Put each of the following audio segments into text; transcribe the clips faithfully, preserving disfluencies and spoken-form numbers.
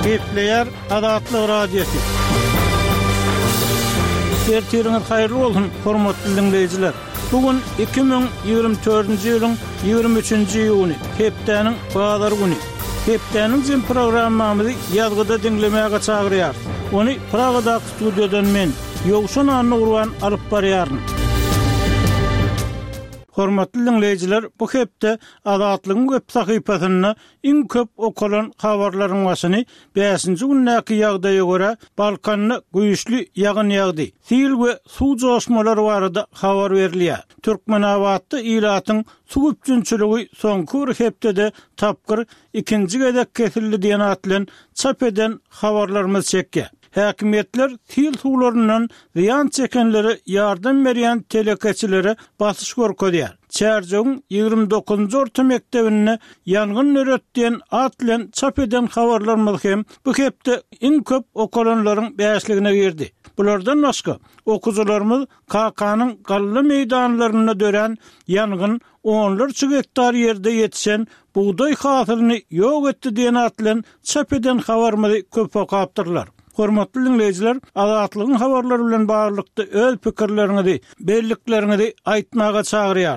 Kepleyer Adatlı Radyosu. Tertiriňiz haýyrly bolsun, hormatly dinleýijiler. Bugün iki bin ýygrimi dördünji ýylyň ýygrimi üçünji iýuny, hepdeniň bazar güni. Hepdeniň jym programmamyzy ýazgyda dinlemäge çagyrýar. Ony Pragada studiodan men Ýogşan Anny Gurban alyp barýaryn. Hormatly dinleýijiler, bu hepde Adatlygyň web sahypasyna iň köp okulan habarlaryň başyny beşinji günnäki ýagdaýa görä Balkanyny güýçli ýagyn ýagdy. Sil we suw joşmalary barada habar berilýär. Türkmenawatda ilatyň suw üçünçüligi soňky bir hepdede tapgyr ikinji gedek kesildi diýen atlan çap eden habarlarymyz çekdi. Häkimetler til suwlaryndan ziyan çekenleri ýardam berýän telekeçilere basyş görkezýär. Çärjüň ýygrimi dokuzunji orta mektebine ýangyn nöretdiýen atlan çap eden habarlarymyz hem bu hepde iň köp okulanlaryň beşligine girdi. Bulardan başga okuwçylarymyz K K-nyň gally meýdanlaryna dören ýangyn onlarca hektar ýerde ýetişen buğday hasylyny ýok etdi diýen atlan çap eden habarymyzy köp okapdyrlar. Hormatly dinleýijiler, Adatlygyň habarlary bilen barlykda öz pikirleriňizi, belliklerinizi aýtmaga çagyrýar.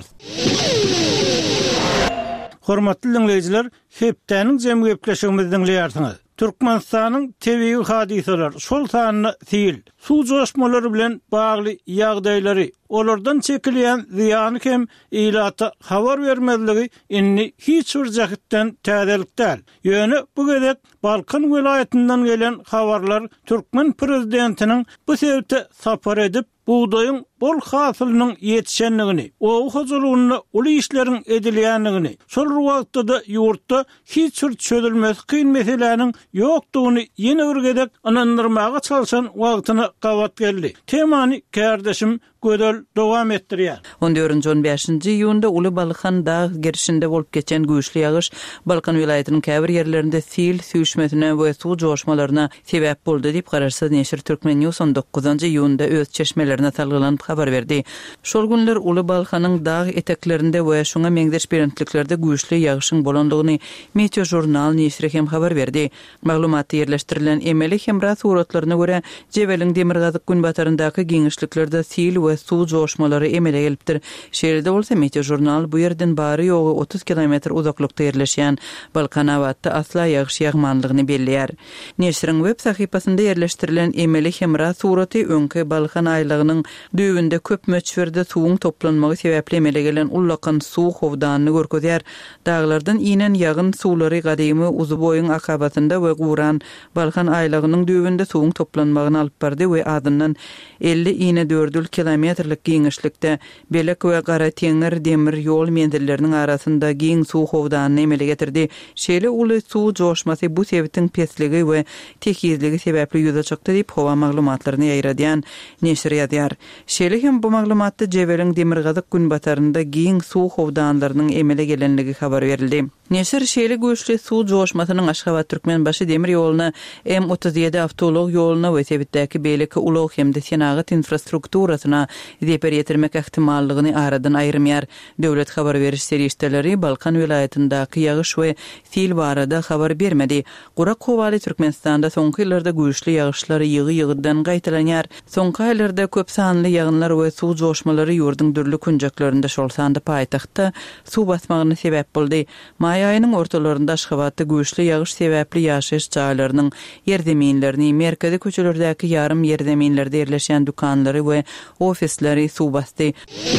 Hormatly dinleýijiler, hepdeniň jemy gepleşigimizi dinleýärsiňiz. Türkmenistanyň tebii hadiseler, şol sanyny sil, suw joşmalary bilen bagly ýagdaýlary, olardan çekilýän ziýany hem ilata habar bermezligi inni hiç bir jahitden täzelik däl. Ýöne bu gedek Balkan welaýatynyň gelen habarlar Türkmen prezidentiniň bu sebäpde sapar edip buğdaýyň bol hasylynyň ýetişenligini, o huzurlygyny, uly işleriň edilýänligini, şol wagtda ýurtda hiç bir çözülmez kyn meseleleriň ýokdugyny ýene bir gedek anandyrmaga çalşan wagtyna gawat geldi. Temany kardeşim gödel dowam etdirýär. on dördünji on beşinji iýunda Uly Balkan dag girişinde bolup geçen güýçli ýagyş Balkan welaýatynyň käbir ýerlerinde sil süýşmesine we suw joşmalaryna sebäp boldy diýip garaşsa Neşir Türkmen News on dokuzunji iýunda öz çeşmelerine talgylanyp habar berdi. Şol günler Uly Balkanyň dag eteklerinde we şoňa meňzeş berentliklerde güýçli ýagyşyň bolandygyny Meteo Jurnal Neşri hem habar berdi. Maglumaty ýerleşdirilen emeli hemra suratlaryna görä Jebeliň Demirgazyk gün bataryndaky giňişliklerde sil we suw joşmalary emele gelipdir. Şeýlede bolsa Meteo Jurnal bu ýerden bary ýogy otuz kilometr uzaklykda ýerleşýän Balkanawatda asla ýagyş ýagmanlygyny belliýär. Neşriň web sahypasynda ýerleşdirilen emeli hemra suraty öňki Balkan aýlygynyň düýbünde köp möçberde suwuň toplanmagy sebäpli emele gelen ullakan suw howdanyny görkezýär. Daglardan inen ýagyn suwlary gadymy uzuboýyň akabasynda we Guran Balkan aýlygynyň düýbünde suwuň toplanmagyny alyp bardy we adyndan elli ine dört kilometrlik giňişlikde Belek we Gara Teňir demir ýol mendilleriniň arasynda giň suw howdanyny emele getirdi. Şeýle uly suw joşmasy bu sebäpden pesligi we tekizligi sebäpli ýüze çykdy diýip howa maglumatlaryny ýaýradýan Neşir ýazýar. Şeýle hem bu maglumatda Jebeliň Demirgazyk gün batarynda giň suw howdanlarynyň emele gelenligi habar berildi. Neşir şeýle güýçli suw joşmasynyň Aşgabat Türkmenbaşy demir ýolyna M otuz ýedi awtolog ýolyna we sebäpdäki beýleki ulug hemde senagat infrastrukturasyna diýip ýetirmek ähtimallygyny aradan aýrymýar. Döwlet habar beriş serişdeleri Balkan welaýatyndaky ýagyş we sil barada habar bermedi. Gurak howaly Türkmenistanda soňky ýyllarda güýçli ýagyşlar ýygy-ýygydan gaýtalanýar. Soňky aýlarda köp sanly ýagynlar we suw joşmalary ýurdun dürli kunjaklarynda şol sanda paýtagtda suw basmagyna sebäp boldy. May aýynyň ortalarynda Aşgabatda güýçli ýagyş sebäpli ýaşaýyş jaýlarynyň ýerdeminlerini, merkezi köçelerdäki ýarym ýerdeminlerde ýerleşen dukanlary we ofisleri suw bastı.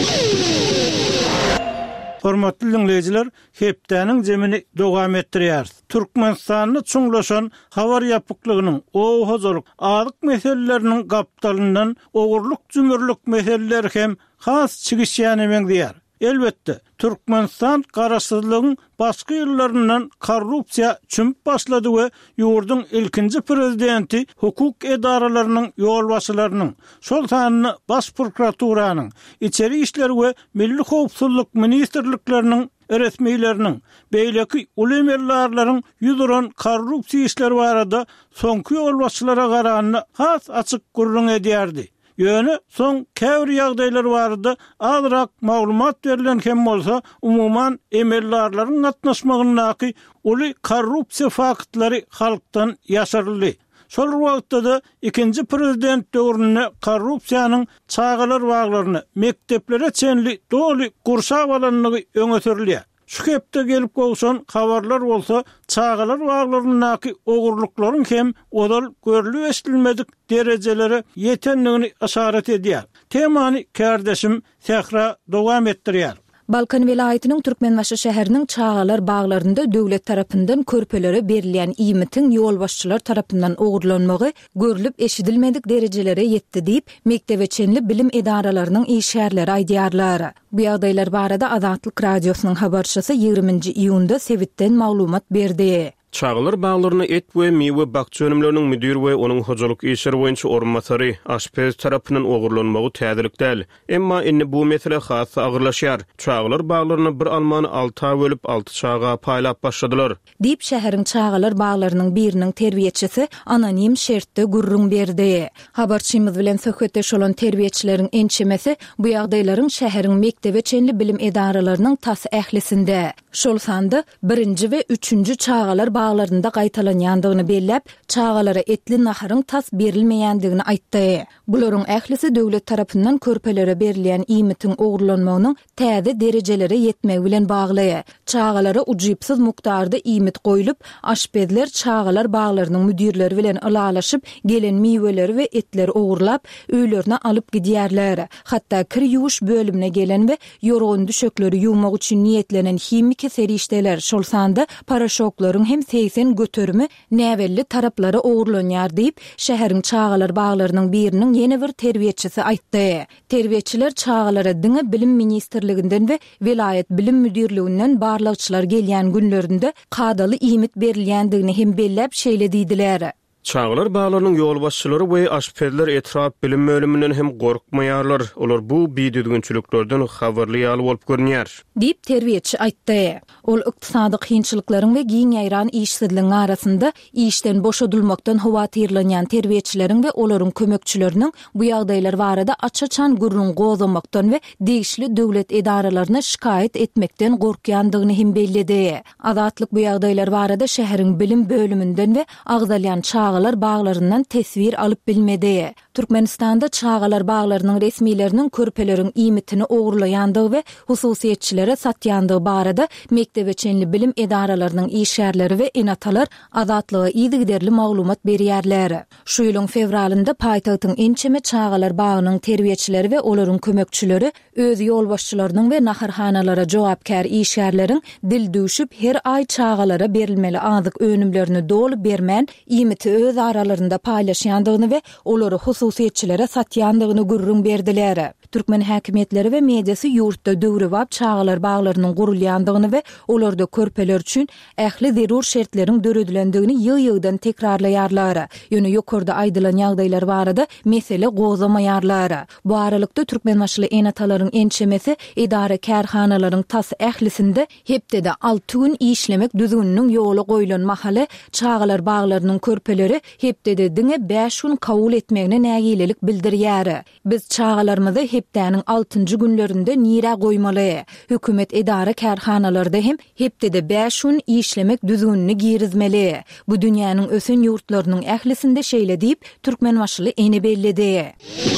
Hormatly dinleýijiler, hepdeniň jemini dowam etdirýär. Türkmenistanyny çuňlaşan habar ýapyklygynyň o hozurlyk adyk meseleleriniň gapdalyndan ogurlyk jümürlük meseleler hem has çygysýany meňdiýär. Elbetde Türkmenistan garaşsyzlygyň başga ýyllaryndan korrupsiýa çümüp başlady we ýurdun ilkinji prezidenti hukuk edaralarynyň ýolbaşçylarynyň, şol sanyny baş prokuraturanyň, içeri işler we milli howpsuzlyk ministrlikleriniň öretmeýleriniň, beýleki ulemerlarlaryň ýüzüren korrupsiýa işleri barada soňky ýolbaşçylara garanyny has açyk gurrun edýärdi. Ýöne soň käbir ýagdaýlar barada azrak maglumat berilen hem bolsa, umuman emellarlaryň gatnaşmagynaky uly korrupsiýa faktlary halkdan ýaşyryldy. Şol wagtda da ikinji prezident döwründe korrupsiýanyň çağalar waglaryny mekteplere çenli doly gursap alanlygy öňe sürilýär. Şu hepde gelip goýşan habarlar bolsa, çağalar waglarynyňky ogurlyklaryň hem odal görülüp eşdilmedik derejelere ýetenligini aşarat edýär. Temany kardeşim Sehra dowam etdirýär. Balkan vilayatynyň Türkmenbaşy şäheriniň çağalar baglarynda döwlet tarapyndan körpelere berilýän iýmitiň ýol başçylar tarapyndan ogurlanmagy görülüp eşidilmedik derejelere ýetdi diýip mektebe çenli bilim edaralarynyň işgärleri aýdýarlar. Bu ýagdaýlar barada Azatlyk radiosynyň habarçysy ýygrüminji iýunda Sewitden maglumat berdi. Çağlar bağlarını et we miwe bakçy önümlerinin müdür we onuň hojalyk işleri boýunça orunmasary aşpez tarapyndan ogurlanmagy täzelik däl. Emma indi bu mesele has agyrlaşýar. Çağlar bağlaryny bir almany alta bölüp alty çağa paýlap başladylar. Diýip şäheriň çağlar bağlarynyň biriniň terbiýetçisi anonim şertde gurrun berdi. Habarçymyz bilen söhbetdeş olan terbiýetçileriň ençemesi bu ýagdaýlaryň şäheriň mektebe çenli bilim edaralarynyň tas ählisinde. Şol sandy birinji we üçünji çağlar bağlarında qaytalanýandygyny belläp, çağalara etli naharyň tas berilmeýändigini aýtdy. Bularyň ählisi döwlet tarapyndan körpelere berilýän iýmitiň ogurlanmagynyň täze derejelere ýetmegi bilen bagly. Çağalara ujypsyz mukdarda iýmit goýulyp, aşpezler çağalar bağlarynyň müdirleri bilen alalaşyp gelen miweleri we etleri ogurlap, öýlerine alyp gidýärler. Hatda kir ýuwuş bölümine gelen we ýorgun düşekleri ýuwmak üçin niýetlenen himiki serişdeler şol sanda paraşoklaryň hem seksen götürmi näwelli taraplara ogurlanýar diýip şäheriň çağalar baglarynyň biriniň ýene bir terbiýetçisi aýtdy. Terbiýetçiler çağalara diňe bilim ministrliginden we vilayet bilim müdirliginden barlykçylar gelýän günlerinde kadaly iýmit berilýändigini hem belläp şeýledidiler. Çağlar bağlarının yol başçıları we aşpezler etraf bilim bölümünden hem gorkmaýarlar. Olar bu biýdügünçülüklerden habarly ýaly bolup görnýär. Diýip terbiýetçi aýtdy. Ol ykdysady kynçylyklaryň we giň ýaýran işsizligiň arasynda işden boşadylmakdan howatyrlanýan terbiýetçileriň we olaryň kömekçileriniň bu ýagdaýlar barada açaçan gurrun gozamakdan we degişli döwlet edaralaryna şikayet etmekden gorkýandygyny hem bellidi. Azatlyk bu ýagdaýlar barada şäheriň bilim bölümünden we agdalýan çağalar bağlarından tesvir alıp bilmedi. Türkmenistanda çağalar bağlarının resmilerinin körpelerin iýmitini ogurlayandığı ve hususiýetçilere satyandığı barada mektebe çenli bilim edaralarynyň işgärleri we enatalar azatlyga ýygyderli maglumat berýärler. Şu ýylyň fevralynda paýtagtyň ençeme çağalar bağınyň terbiýetçileri we olaryň kömekçileri öz ýol başçylarynyň we naharhanalara jogapkär işgärleriň dil düşüp her ay çağalara berilmeli azyk önümlerini dolu bermän iýmiti öz aralarında paýlaşýandygyny we olary hususiýetçilere satýandygyny gurrun berdiler. Türkmen häkimetleri we mediasy ýurtda döwrewap çağalar baglarynyň gurulýandygyny we olarda körpeler üçin ähli zerur şertleriň döredilendigini ýygy-ýygydan tekrarlaýarlar. Ýöne ýokarda aýdylan ýagdaýlar barada mesele gozamaýarlar. Bu aralykda Türkmenbaşly enatalaryň ençemesi idara kärhanalaryň tas ählisinde hepde alty gün işlemek düzgüniniň ýoly goýulan mahaly çağalar baglarynyň körpeleri hepde de diňe beş gün kabul etmegine nägilelik bildirýär. Biz çağalarymyzy hepdäniň altynjy günlerinde nira goýmaly. Hökümet edara kärhanalarda hem hepde de beş gün işlemek düzgünini girizmeli. Bu dünýäniň ösen ýurtlarynyň ählisinde şeýle diýip Türkmenbaşly ene bellidi.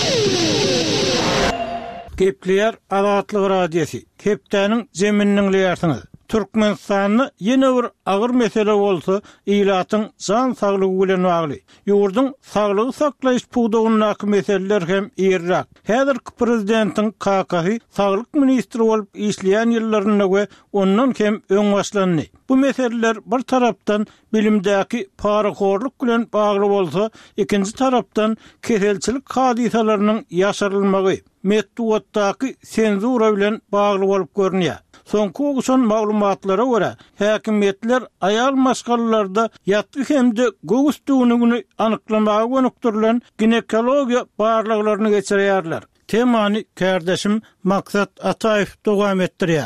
Gepleýär Azatlyk radiosu. Hepdäniň zemininiň ýartyny. Türkmenistanyny ýene bir agyr mesele bolsa, ilatyň jan saglygy bilen bagly. Ýurduň saglygy saklaýyş pugdagynyň meseleler hem ýerrak. Häzirki prezidentiň kakasy saglyk ministri bolup işleýän ýyllaryna we ondan hem öň başlandy. Bu meseleler bir tarapdan bilimdäki paraxorluk bilen bagly bolsa, ikinji tarapdan keselçilik hadisalarynyň ýaşarylmagy, metduatdaky senzura bilen bagly bolup görnýär. Soňky ogşan maglumatlara görä, häkimetler aýal maşgallarda ýatgy hemde göwüstüňini anyklamaga gönükdirilen ginekologiýa barlyklaryny geçirýärler. Temany kardeşim Maksat Ataýew dowam etdirýär.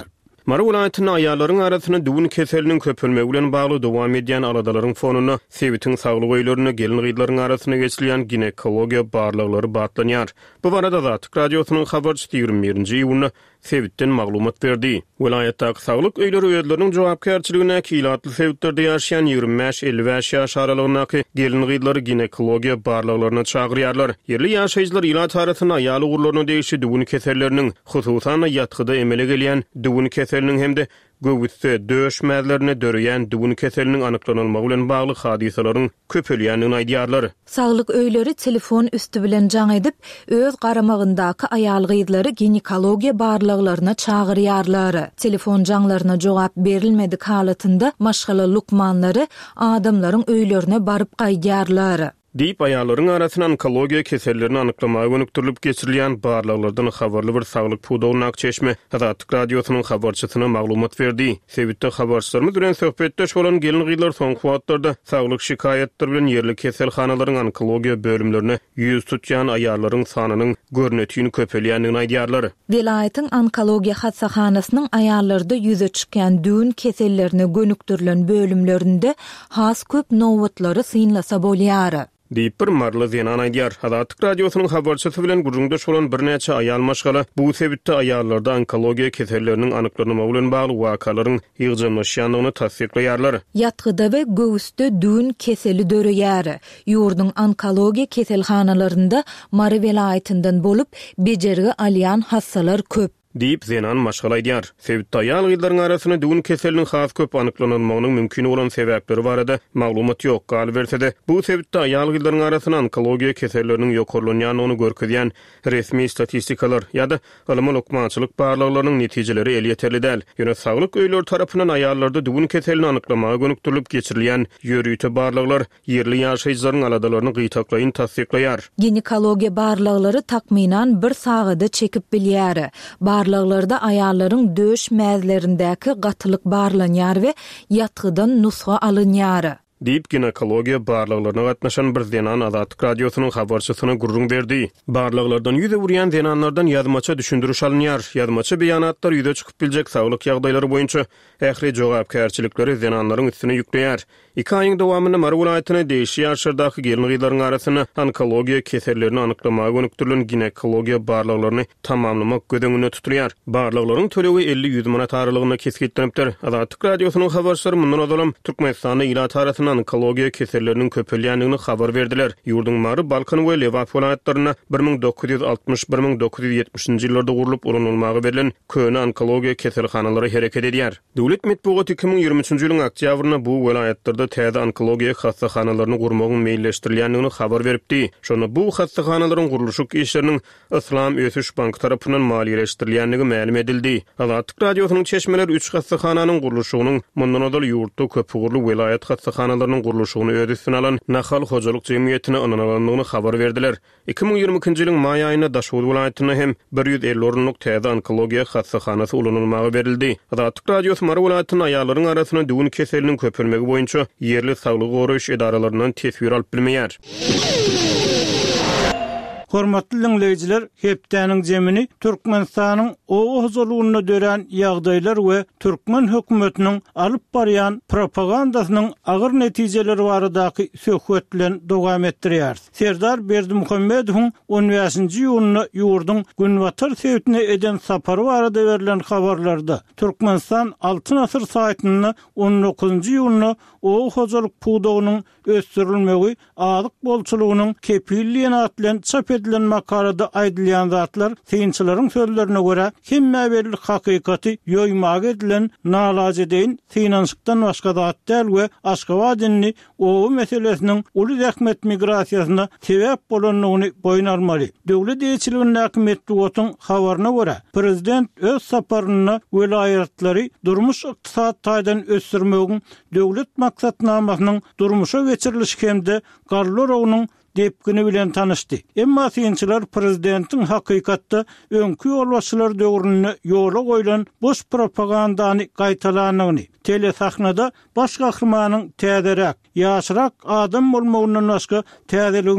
Mara vilayetinin ayarların arasına düğün keselinin köpülmegi bilen bagly dowam edýän aladalaryň fonuna sebitin saglyk öýlerini gelin gyýlaryň arasyna geçilýän ginekologiýa barlyklary batlanýar. Bu barada Azatlyk radiosynyň habarçysy ýygrimi birinji iýulyny sebitden maglumat berdi. Vilayetdäki saglyk öýleri öýleriniň jogapkärçiligine kilatly sebitlerde ýaşaýan ýygrimi beş elli beş ýaş aralygynaky gelin gyýlary ginekologiýa barlyklaryna çagyryarlar. Yerli ýaşaýjylar ýylat arasyna ýaly gurlaryna degişi düwün keselleriniň hususan ýatgyda emele gelýän düwün keseliniň hemde göwütse döşmälerini döreýän düwün keseliniň anyklanylmagy bilen bagly hadisalaryň köpelýänini aýdýarlar. Saglyk öýleri telefon üstü bilen jaň edip öz garamagyndaky aýal gyýdlary ginekologiýa barlyklaryna çagyrýarlar. Telefon jaňlaryna jogap berilmedik halatynda maşgala lukmanlary adamlaryň öýlerine baryp gaýdýarlar. Diýip aýallaryň arasyndan onkologiýa kesellerini anyklamagy gönükdirilip geçirilýän barlyklardan habarly bir saglyk pudawyna çeşme Azatlyk radiosynyň habarçysyna maglumat berdi. Sebitde habarçylarymyz bilen söhbetdeş bolan gelin gyýlar soňky wagtlarda saglyk şikayetleri bilen yerli keselhanalaryň onkologiýa bölümlerine ýüz tutýan aýallaryň sanynyň görnetini köpelýänini aýdýarlar. Vilayetin onkologiýa hassahanasynyň aýallarda ýüze çykýan düwün kesellerine gönükdirilen bölümlerinde has köp nowatlary synlasa bolýar. Diýip bir marly zenan aýdýar. Azatlyk radiosynyň habarçysy bilen gurrunda şolan bir näçe aýal maşgala bu sebitde aýallarda onkologiýa keselleriniň anyklanymagy bilen bagly wakalaryň ýygjynlaşýanlygyny tasdiklaýarlar. Ýatgyda we göwüste düwün keseli döreýär. Ýurdun onkologiýa keselhanalarynda Mary vilayetinden bolup bejerigi alýan hassalar köp. Diýip zenan maşgala aýdýar. Sebitde aýal gyýlaryň arasyna düwün keseliniň has köp anyklanylmagynyň mümkin bolan sebäpleri barada maglumat ýok gal bersede. Bu sebitde aýal gyýlaryň arasyna onkologiýa keselleriniň ýokurlanýanyny görkezýän resmi statistikalar ýa-da ylmy lokmançylyk barlyklarynyň netijeleri el ýeterli däl. Ýöne saglyk öýleri tarapyndan aýallarda düwün keselini anyklamagy gönükdirilip geçirilýän ýörüýte barlyklar yerli ýaşaýjylaryň aladalaryny gyýtaklaýyn tasdiklaýar. Ginekologiýa barlyklary takminan bir sagada çekip bilýär. Barlyklarda aýallaryň döş mäzlerindäki gatylyk barlanýar we ýatgydan nusga alınýar. Diýip ginekologiýa barlyklaryna gatnaşan bir zenan Azatlyk radiosynyň habarçysyna gurrun berdi. Barlyklardan ýüze wurýan zenanlardan ýazmaça düşündürüş alınýar. Ýazmaça beýanatlar ýüze çykyp biljek saglyk ýagdaýlary boýunça ähli jogapkärçilikleri zenanlaryň üstüne ýükleýär. İki aýyň dowamynda Mary vilayetyne değişi ýaşardaky gelin gyýlaryň arasyna onkologiýa kesellerini anyklamagy gönükdirilen ginekologiýa barlyklaryny tamamlamak gödüňünde tutulýar. Barlyklaryň tölegi elli ýüz manat aralygyna kesgitlenipdir. Azatlyk radiosynyň habarçylary mundan odalam Türkmenistanyň ýylat arasyna onkologiýa keselleriniň köpelýänligini habar berdiler. Ýurdun Mary, Balkan we Lewat vilayetlerine bir ming dokuz ýüz altymyş bir ming dokuz ýüz ýetmişinji ýyllarda gurulyp ulanylmagy berilen köne onkologiýa keselhanalary hereket edýär. Döwlet medeniýeti iki ming ýygrimi üçinji ýylyň oktýabryna bu vilayetlerde täze onkologiýa hassahanalarını gurmagyň meýilleşdirilýänligini habar beripdi. Şonu bu hassahanalaryň guruluşy işleriniň Islam Ösüş Banky tarapyndan maliýeleşdirilýänligi ma'lum edildi. Azatlyk radiosynyň çeşmeler üç hassahanyň guruluşynyň mundan odal ýurtda köp gurulu vilayet hassahanalarının guruluşyny öz üstüne alan Nahal Hojalyk Jemgyýetine ananalanlygyny habar berdiler. iki ming ýygrimi ikinji ýylyň maý aýynda Daşowut vilayetyne hem bir ýüz elli orunlyk täze onkologiýa hassahanasy ulanylmagy berildi. Azatlyk radiosy Mary vilayetynyň aýallaryň arasyna düwün keseliniň köpelmegi boýunça yerli saglyk goraýyş edaralarynyň tesbir alyp bilmeýär. Hormatly dinleyijiler, hepdäniň jemini Türkmenistanyň o huzurlugyna dören ýagdaýlar we Türkmen hökümetiniň alyp barýan propagandasynyň agyr netijeleri baradaky söhbet bilen dowam etdirýär. Serdar Berdimuhammedowyň on beşinji ýylyny ýurdun Günwatar sebitine eden sapary barada berilen habarlarda Türkmenistan Altyn Asr saýtyny on dokuzunji ýylyny o huzurluk pudawynyň ösdürilmegi azyk bolçulugynyň kepilliğine atlan çap edilen makalada aýdylýan zatlar synçylaryň sözlerine görä hemme belli hakykati ýoýmak edilen nalajedeýin synanşykdan başga zat däl we Aşgabatynny o meselesiniň uly zähmet migrasiýasyna sebäp bolanlygyny boyun almaly. Döwlet ýetirliginiň medeniýetiň habaryna görä prezident öz saparyny welaýatlary durmuş ykdysat taýdan ösdürmegiň döwlet maksatnamasynyň durmuşa geçirilişi hemde garlarowynyň depkini bilen tanışdy. Emma synçylar prezidentiň hakykatda öňkü ýolbaşçylar döwrüne ýola goýulan boş propagandany gaýtalanyny, telesahnada baş gahrmanyň täzerak, ýaşyrak adam bolmagyndan başga täzeligiň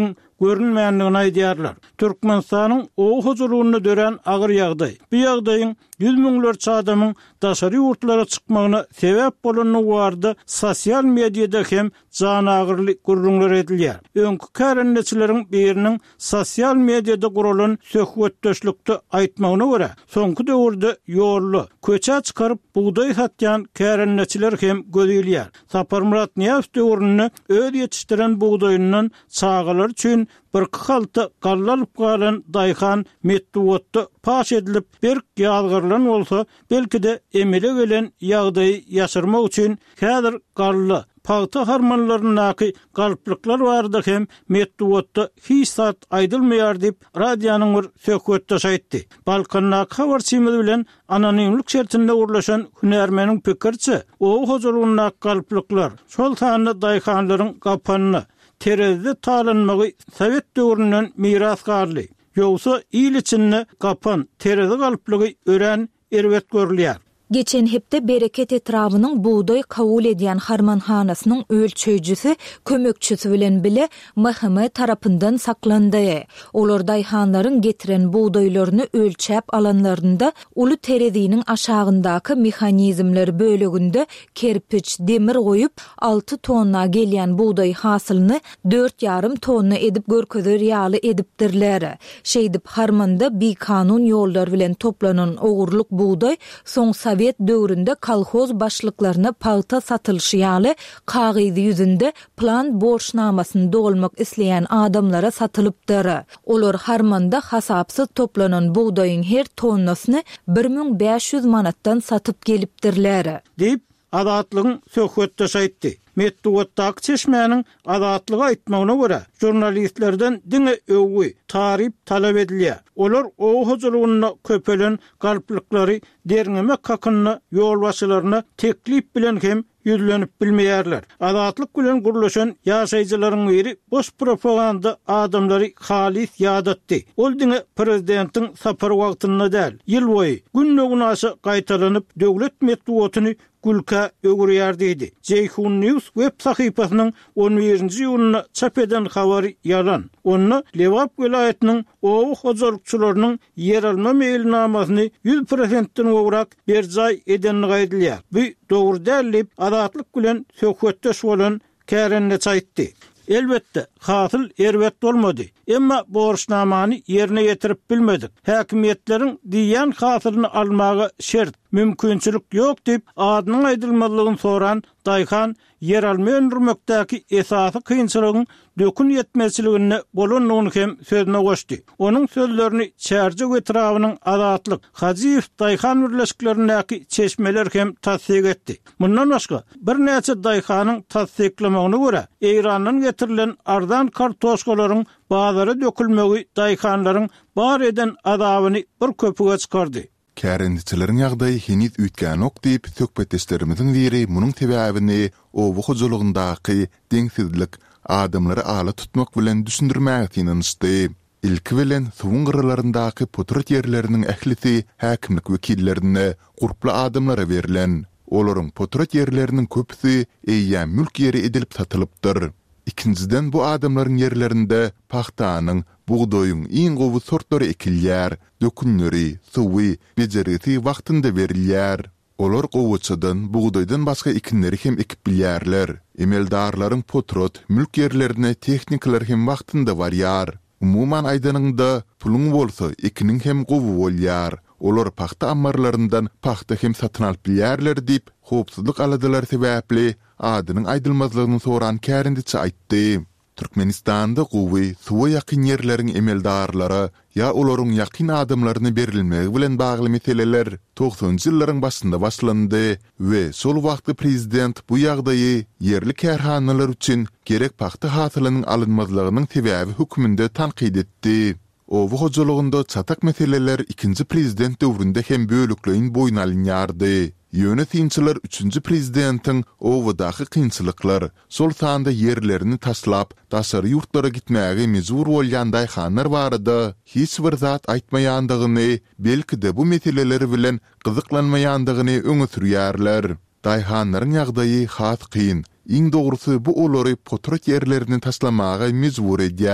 görünmeýändigini aýdýarlar. Türkmenistanyň o huzurlugyny dören agyr ýagdaý. Bu ýagdaýyň yüz miňlerçe adamyň daşary ýurtlara çykmagyna sebäp bolany wardy sosial mediada hem jan agyrly gurrunlar edilýär. Öňkü kärendeçileriň biriniň sosial mediada guralan söhbetdeşlikde aýtmagyna görä, soňky döwürde ýolly köçä çykaryp buğday satýan kärendeçiler hem gödülýär. Saparmurat Niýazow döwründe öz ýetişdiren buğdaýynyň çağalar üçin bir halta gallalyp galan daýhan metduwatda paş edilip bir ýalgyrlan bolsa, belki de emele gelen ýagdaýy ýaşyrmak üçin häzir gally paýta harmanlarynaky galplyklar bardy hem metduwatda hiç sat aýdylmaýar diýip radionyň bir söhbetde aýtdy. Balkannak habar çymy bilen anonimlik şertinde urlaşan hünärmeniň pikirçi, o huzurlugyna galplyklar şol sany daýhanlaryň gapanyny terezde talanmagy Sowet döwründen miras garly. Ýogsa il içinde gapan tereze galplygy ören erwet görülýär. Geçen hepde Bereket etrawynyň buğday kabul edýän harmanhanasynyň ölçüjüsi kömekçisi bilen bile mahkeme tarapyndan saklandy. Olar daýhanlaryň getiren buğdaýlaryny ölçäp alanlarynda uly tereziniň aşagyndaky mexanizmler bölегinde kerpiç, demir goýup alty tonna gelýän buğday hasylyny dört ýarym tonna edip görkezer ýaly edipdirler. Şeýdip harmanda bi kanun ýollar bilen toplanan ogurluk buğday soň Sowet döwründe kolhoz başlyklaryna paýta satylşy ýaly kagyzy ýüzünde plan borçnamasyny dolmak isleýän adamlara satylypdyr. Olar harmanda hasapsy toplanan buğdaýyň her tonnasyny bir miň beş ýüz manatdan satyp gelipdirler. Diýip adatlygyň söhbetde aýtdy. Metduwatdaky çeşmäniň adatlygy aýtmagyna görä, jurnalistlerden diňe öwgi, tarif talap edilýär. Olar o huzurlugyna köpelen galplyklary derňemek hakyny ýol başlaryna teklip bilen hem ýüzlenip bilmeýärler. Adatlyk bilen gurulşan ýaşaýjylaryň biri boş propaganda adamlary halis ýadatdy. Ol diňe prezidentiň sapar wagtyna däl, ýyl boýy günnügüne aşy gaýtaranyp döwlet metduwatyny gülkä öwürýär diýdi. Ceyhun News web sahypasynyň on birinji ýylyna çap eden habary ýalan. Onu Lewap welaýatynyň owu hozurlukçylarynyň yer alma meýilnamasyny yüz prosentden gowrak berjay edenini gaýdylýar. Bu dogry däl diýip adatlyk bilen söhbetdeş bolan kärendeç aýtdy. Elbette hasyl erwet bolmady. Emma borçnamany ýerine ýetirip bilmedik. Häkimetleriň diýen hasylyny almagy şert, mümkinçilik ýok diýip adynyň aýdylmalygyny soran daýhan yer alma öndürmekdäki esasy kynçylygyň dökün ýetmezçiligine bolanyny hem sözüne goşdy. Onuň sözlerini Çärjek etrawynyň adatlyk Hajiýew daýhan birleşiklerindäki çeşmeler hem tasdik etdi. Mundan başga bir näçe daýhanyň tasdiklamagyna görä, Eýrandan getirilen ardan kartoşkalaryň bazara dökülmegi daýhanlaryň bar eden adabyny bir köpüge çykardy. Kärendiçileriň ýagdaýy henüz ütgän ok diýip söhbetdeşlerimiziň biri munyň täbäbini owu huzurlugyndaky deňsizlik adamlary ala tutmak bilen düşündirmäge ýanysdy. Ilki bilen suwun gyrlaryndaky potrat ýerleriniň ählisi häkimlik wekillerine gurply adamlara berilen. Olaryň potrat ýerleriniň köpüsi eýýän mülk ýeri edilip satylypdyr. İkinciden bu adamların yerlerinde paxtanyň, buğdoyun iň gowy sortlary ekilýär, dökünleri, suwy, bejereti wagtynda berilýär. Olar gowçadan, buğdoydan başga ikinleri hem ekip bilýärler. Emeldarlaryň potrat, mülk yerlerine teknikler hem wagtynda barýar. Umuman aýdanyňda puluň bolsa, ekiniň hem gowy bolýar. Olar paxta ammarlaryndan paxta hem satyn alyp bilýärler diýip, howpsuzlyk aladylar sebäpli adynyň aýdylmazlygyny soran kärendiçi aýtdy. Türkmenistanda gowy, suwa ýakyn ýerleriň emeldarlary ýa olaryň ýakyn adamlaryny berilmegi bilen bagly meseleler togsonjy ýyllaryň başynda başlandy we şol wagtky prezident bu ýagdaýy yerli kärhanalar üçin gerek paxta hasylynyň alynmazlygynyň sebäbi hökmünde tanqid etdi. O bu hojulugunda çatak meseleler ikinji prezident döwründe hem bölükleýin boyun alynýardy. Yönetimçiler üçüncü prezidentin owadaky kynçylyklar, sol sanda yerlerini taslap, daşary ýurtlara gitmäge mejbur bolýan daýhanlar barada hiç bir zat aýtmaýandygyny, belki de bu meseleleri bilen gyzyklanmaýandygyny öňe sürýärler. Daýhanlaryň ýagdaýy has kyn. Iň dogrusy bu olary potrat yerlerini taslamaga mejbur edýär.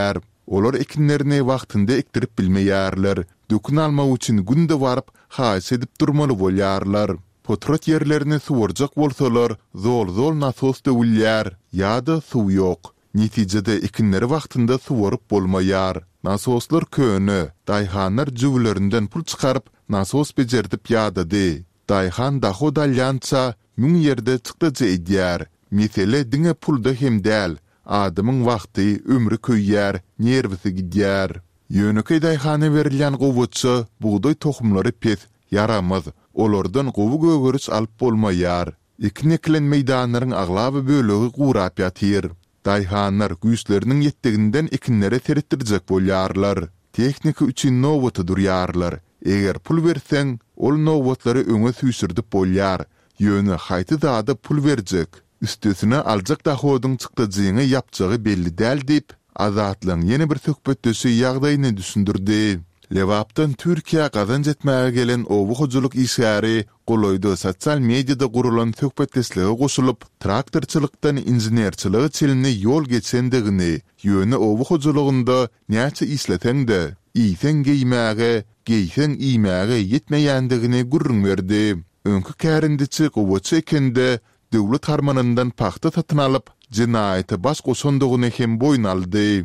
Olar ekinlerini wagtynda ektirip bilmeýärler. Dökün almak üçin günde barıp haýsy edip durmaly bolýarlar. Potrat yerlerini suwarjak bolsalar, zol-zol nasos döwülýär, ýa-da suw ýok. Netijede ekinleri wagtynda suwaryp bolmaýar. Nasoslar köni, daýhanlar jüwlerinden pul çykaryp nasos bejerdip ýa-da-dy. Daýhan daho dalýança müň ýerde çykdyjy edýär. Mesele diňe pulda hem däl. Adamyň wagty, ömrü köýýär, nerwisi gidýär. Ýönükey daýhana berilýän gowutça buğday tohumlary pes, yaramaz. Olardan gowu gögörüs alyp bolmaýar. Ekin ekilen meýdanlaryň aglaby bölegi gurap ýatyr. Daýhanlar güýçleriniň ýetdiginden ekinlere teretdirjek bolýarlar. Teknika üçin nowaty durýarlar. Eger pul berseň, ol nowatlary öňe süýsürdip bolýar. Ýöne haýty zada pul berjek. Üstesine aljak dahodyň çykdyjyny ýapjagy belli däl diýip, azatlyň ýene bir söhbetdesi ýagdaýyny düşündirdi. Lewapdan Türkiýe gazanç etmäge gelen owu hojuluk işgäri golaýdy sosial mediada gurulan söhbetdesligi goşulyp, traktorçylykdan inženerçiligi çelini ýol geçendigini, ýöne owu hojulugynda näçe isleteňde, iýsen geýmäge, geýsen iýmäge ýetmeýändigini gurrun berdi. Öňkü kärindiçi gowçy ekende döwlet harmanyndan paxta satyn alyp, jinaýaty baş goşandygyny hem boýun aldy.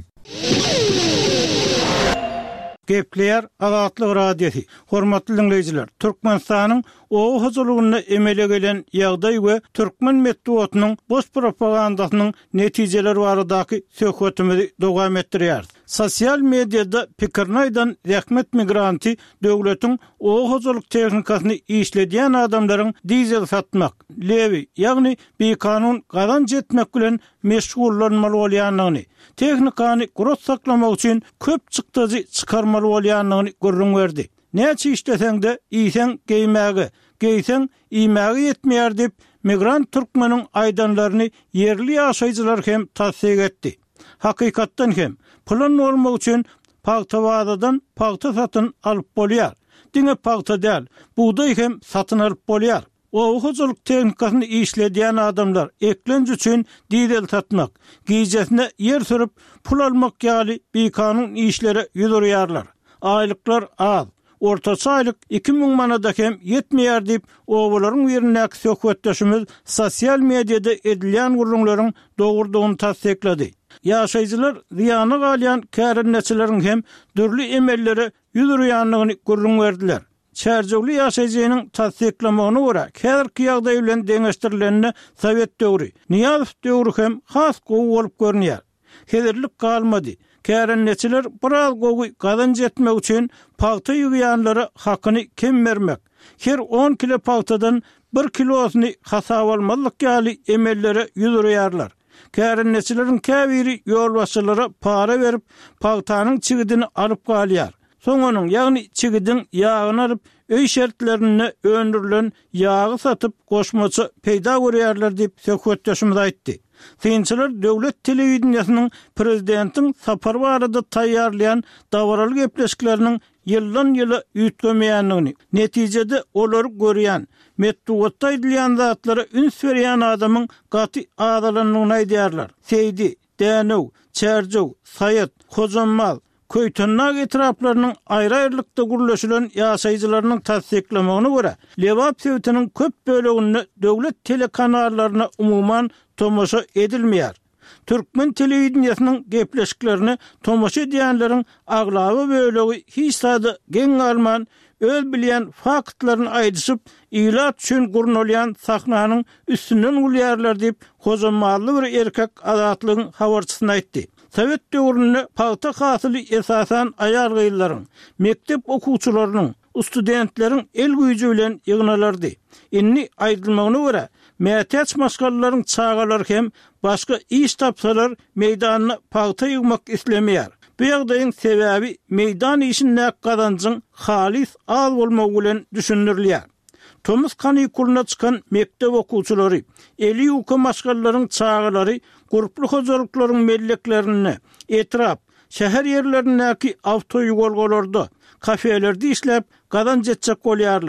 Gepleýär Azatlyk radiosi. Hormatly dinleýijiler, Türkmenistanyň owu hojulugyna emele gelen ýagdaý we türkmen medeniýetiniň boş propagandasynyň netijeleri baradaky söhbetimizi dowam etdirýär. Sosial mediada pikirnaýdan rehmet migranti döwletiň owu hojuluk tehnikasyny işledýän adamlaryň dizel satmak, lewi, ýagny bekanun gazanç etmek bilen meşgullanmaly bolýanyny, tehnikany gurut saklamak üçin köp çykdyjy çykarmaly bolýanyny görüň berdi. Näçe işleseň-de iýsen geýmäge, geýsen iýmäge ýetmeýär diýip migrant türkmeniň aýdanlaryny yerli ýaşaýjylar hem tasdik etdi. Hakykatdan hem pulan bolmak üçin paxta wadadan paxta satyn alyp bolýar. Diňe paxta däl, buğday hem satyn alyp bolýar. Owu hojuluk tehnikasyny işledýän adamlar eklenç üçin dizel satmak, giýjesine yer sürüp pul almak ýaly bekanun işlere ýüzürýärler. Aýlyklar az. Ortaça aýlyk iki miň manada hem ýetmeýär diýip owularyň ýerine söhbetdeşimiz sosial mediada edilýän gurrunlaryň dogurdygyny tasdiklady. Ýaşaýjylar ziýany galýan kärinneçileriň hem dürli emellere ýüzürýänligini görüň berdiler. Çärjegli ýaşaýjynyň tasdiklamagyna görä, häzirki ýagdaý bilen deňeşdirilenine Sowet döwri, Niýazow döwri hem has gowy bolup görünýär. Häzirlik galmady. Kärinneçiler biraz gowy gazanç etmek üçin paxta ýygýanlary hakyny kim bermek. Her on kilo paxtadan bir kilosyny hasap almalyk ýaly emellere ýüzürýärler. Kärinneçileriň käbiri ýolbaşçylara para berip paxtanyň çigidini alyp galýar. Soňanyň ýagny çigidin ýagyny alyp öý şertlerini öndürilen ýagy satyp goşmaçy peýda görýärler diýip söhbetdeşimiz aýtdy. Synçylar döwlet telewizionynyň prezidentiň sapar barada taýýarlayan dawraly gepleşikleriniň ýyldan ýyla üýtgemeýänligini, netijede olary görýän, medeniýetde edilýän zatlary üns berýän adamyň gaty adalanlygyny aýdýarlar. Seydi, Dänew, Çärjew, Saýat, Hozanmal, Köýtönnak etraplarynyň aýry-aýrylykda gurulşylan ýaşaýjylarynyň tasdiklamagyna görä, Lewap sewtiniň köp bölegini döwlet telekanallaryna umuman tomoşa edilmeýär. Türkmen telewizionynyň gepleşiklerini tomoşa edýänleriň aglaby bölegi hiç sada geň alman, öz bilýän faktlaryny aýdyşyp, ilat üçin gurnolýan sahnanyň üstünden gulýarlar diýip Hozanmally bir erkek azatlygyň habarçysyna aýtdy. Sowet döwründe paxta hasyly esasan aýal gyýlaryň, mektep okuwçylarynyň, studentleriň el güýji bilen ýygnalardy. Inni aýdylmagyna görä, mätäç maşgallaryň çağalar hem başga iş tapsalar meýdanyna paxta ýygmak islemeýär. Bu ýagdaýyň sebäbi meýdan işinde gazançyň halis az bolmagy bilen düşündirilýär. Tomuz kanikuluna çıkan mektep okuwçylary, eli uka maşgallaryň çağalary, guruply hojuluklaryň melleklerini, etrap, şäher ýerlerindäki awtoýolgolarda, kafelerde işläp gazanç etjek bolýarlar.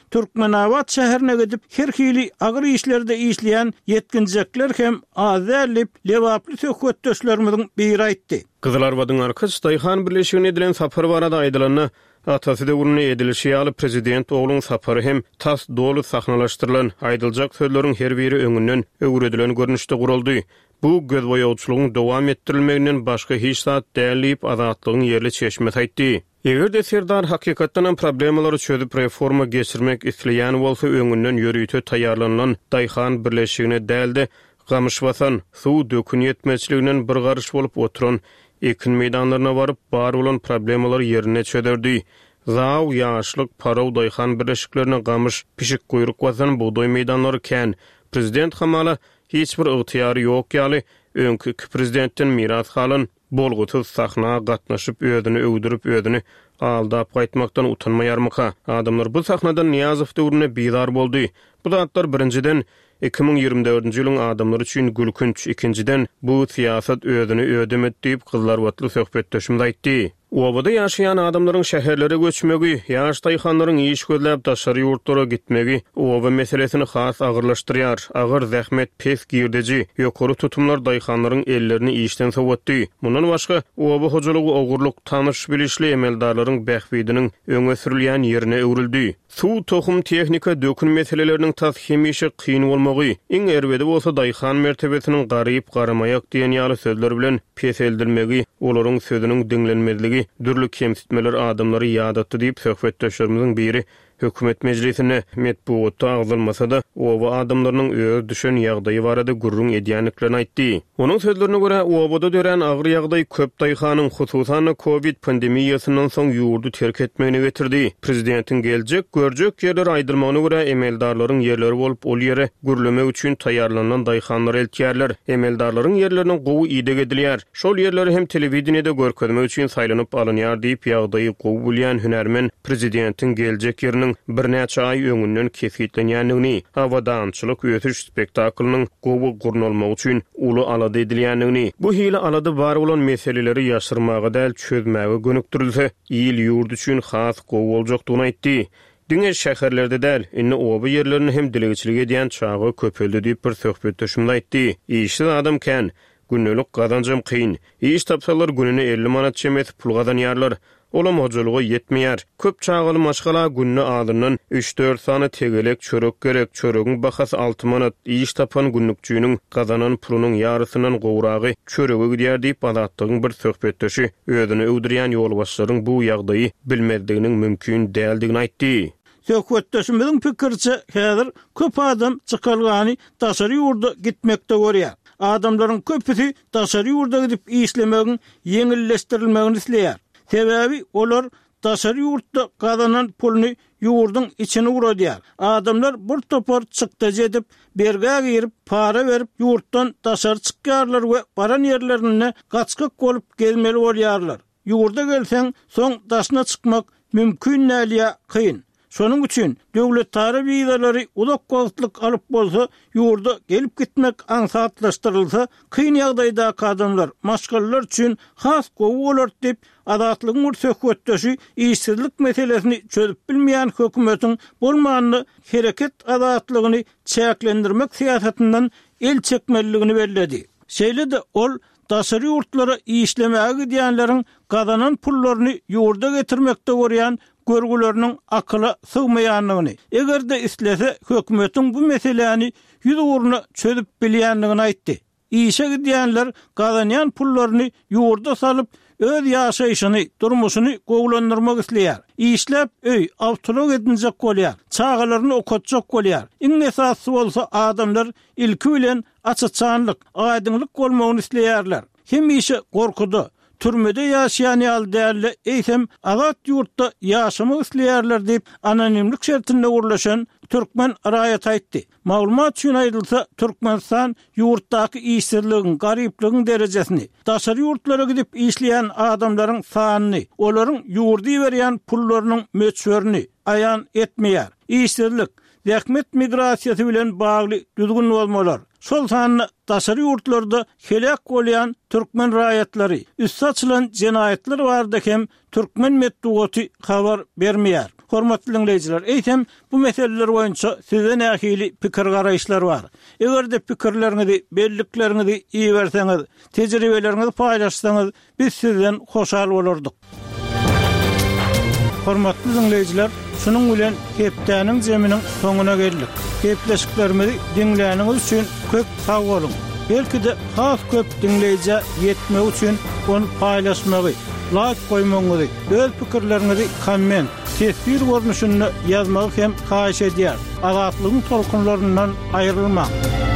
Türkmenabat şäherine gidip her hili agyr işlerde işleyen yetkinjekler hem azerlip lewaply söhbetdeşlerimiň biri aýtdy. Kızılarbadyň Arkaç Dayhan birleşigine edilen sapary barada aýdylanna atasy döwrüne edilişi alyp prezident oğlun sapary hem tas dolu sahnalaşdyrylan aýdyljak sözleriň her biri öňünden öwredilen görnüşde guruldy. Bu gözboýawçylygyň dowam etdirilmeginden başga hiç zat dälip azatlygyň yerli çeşme taýtdy. Egerde Serdar hakykatdan problemalary çözüp reforma geçirmek isleýän bolsa öňünden ýörüýte taýýarlanan Dayhan birleşigine däldi. Gamışbasan, suw dökün yetmeçliginden bir garış bolup oturan ekin meydanlaryna baryp bar bolan problemalary ýerine çöderdi. Zaw, ýaşlyk, paraw Dayhan birleşiklerine gamış, pişik guýruk basan buğdoy meydanlary kän. Prezident hamala hiç bir ygtyýary ýok ýaly öňkü prezidentden miras halan bolgutsuz sahna gatnaşyp öýdüni öwdürüp öýdüni aldap gaýtmakdan utanmaýarmyka. Adamlar bu sahnadan Niýazow döwrüne bizar boldy. Bu zatlar birinciden iki bin ýygrimi dördünji ýylyň adamlary üçin gülkünç, ikinciden bu siýasat öýdüni öýdemet diýip Kızlarbatly söhbetdeşimiz aýtdy. Obada ýaşaýan adamlaryň şäherlere göçmegi, ýaş daýhanlaryň iş gözläp daşary ýurtlara gitmegi oba meselesini has agyrlaşdyrýar. Agyr zähmet pes girdeji, ýokary tutumlar daýhanlaryň ellerini işden sowatdy. Mundan başga oba hojalygy ogurluk tanış bilişli emeldarlaryň bähbidiniň öňe sürilýän ýerine öwrildi. Suw tohum tehnika dökün meseleleriniň tas hemişe kyn bolmagy, iň erbede bolsa daýhan mertebesiniň garyp garamaýak diýen ýaly sözler bilen pes edilmegi, olaryň sözüniň diňlenmezligi dürlük kemsitmeler adamları ýadatdy diýip söhbetdeşlerimiziň biri hökümet meclisine metbuatda agzylmasa da oba adamlarynyň öýür düşen ýagdaýy barada gurrun edýänliklerini aýtdy. Onuň sözlerine görä obada dören agyr ýagdaý köp daýhanyň hususan Covid pandemiýasynyň soň ýurdu terk etmegine getirdi. Prezidentiň geljek görjek ýerler aýdylmagyna görä emeldarlaryň ýerleri bolup ol ýere gürlemek üçin taýýarlanan daýhanlar eltýärler. Emeldarlaryň ýerleriniň gowy ýydyk edilýär. Şol ýerleri hem telewizionyada görkezmek üçin saýlanyp alynýar diýip ýagdaýy gowy bilýän hünärmen prezidentiň geljek ýeriniň bir näçe ay öňünden kesitlenýänligini, hawadançylyk ötüş spektaklynyň gowy gurnalmagy üçin uly alady edilýänligini, bu hili alady bar bolan meseleleri ýaşyrmagy däl çözmäge gönükdirilse, ýyl ýurt üçin has gowy boljakdygyny aýtdy. Diňe şäherlerde däl, inne oba ýerlerini hem dilegiçilik edýän çagy köpeldi diýip bir söhbetdeşimiz aýtdy. Işsiz adam kän, günnelik gazanjam kyn. Iş tapsalar gününe elli manat çemet pul gazanýarlar. Olam hojalygy yetmeýär. Köp çağıly maşgala günne adından üç dört sany tegelek çörek gerek. Çöregiň bahasy alty manat. Iş tapan günnükçüniň gazanan pulunyň ýarsynyň gowragy çörege gidýär diýip adatdygyň bir söhbetdeşi öýdüni öwdürýän ýolbaşçylaryň bu ýagdaýy bilmezdiginiň mümkin däldigini aýtdy. Söhbetdeşimiziň pikirçe häzir köp adam çykalgany daşary ýurda gitmekde görýär. Adamlaryň köpüsi daşary ýurda gidip işlemegiň ýeňilleşdirilmegini isleýär. Sebebi olar daşary ýurtda gazanan pulny ýurdyň içine uradýar. Adamlar bir topar çykda edip berge girip para berip ýurtdan daşary çykýarlar we baran ýerlerine gaçkyk bolup gelmeli bolýarlar. Ýurda gelseň soň daşna çykmak mümkin näliýe kyn. Şonuň üçin döwlet tarapy ýerleri ulak wagtlyk alyp bolsa, ýurda gelip gitmek ansatlaşdyrylsa, kyn ýagdaýda adamlar maşgalalar üçin has gowy bolar diýip azatlygyň söhbetdeşi işsizlik meselesini çözüp bilmeýän hökümetiň bolmanyny hereket azatlygyny çäklendirmek siýasatynyň el çekmeligini bellädi. Şeýle-de ol daşary ýurtlara işlemäge gidýänleriň gazanan pullaryny ýurda getirmekde görýän görgüleriniň akyla sığmaýanlygyny, egerde islese hökümetiň bu meseleni ýüz urna çözüp bilýänligini aýtdy. İşe gidýänler gazanýan pullaryny ýurda salyp öz ýaşaýyşyny, durmuşyny gowlandyrmak isleýär. İşläp öý, awtolog edinjek bolýar, çağalaryny okutjak bolýar. Iň esasy bolsa adamlar ilki bilen açyçanlyk, aýdynlyk bolmagyny isleýärler. Hem işe gorkudy, türmede ýaşaýan ýaly däli eýsem azat ýurtda ýaşamak isleýärler diýip anonimlik şertinde urlaşan Türkmen raýat aýtdy. Maglumat üçin aýdylsa, Türkmenistan ýurtdaky işsizligiň, garyplygyň derejesini, daşary ýurtlara gidip işleýän adamlaryň sanyny, olaryň ýurdy berýän pullarynyň möçberini aýan etmeýär. İşsizlik, zähmet migrasiýasy bilen bagly düzgün bolmalar. Şol sanyny daşary ýurtlarda helak bolýan türkmen raýatlary, üst açylan jenaýetler barda hem türkmen metbuaty habar bermeýär. Hormatly dinleyijiler, eýtem bu meseleler boýunça size nähili pikir garaýşlar bar. Egerde pikirleriňizi, belliklerinizi iyi berseňiz, tejribelerinizi paýlaşsaňyz, biz sizden hoşal bolardyk. Hormatly dinleyijiler, şunun bilen hepdäniň jeminiň soňuna geldik. Hepleşiklerimizi dinläniňiz üçin köp sag bolun. Belki de has köp dinleyici yetmek üçin onu paýlaşmagy, like koymaňyzy, öz pikirlerinizi komment, tesbir görnüşünde yazmagy hem haýyş edýär. Azatlygyň tolkunlaryndan aýrylmak.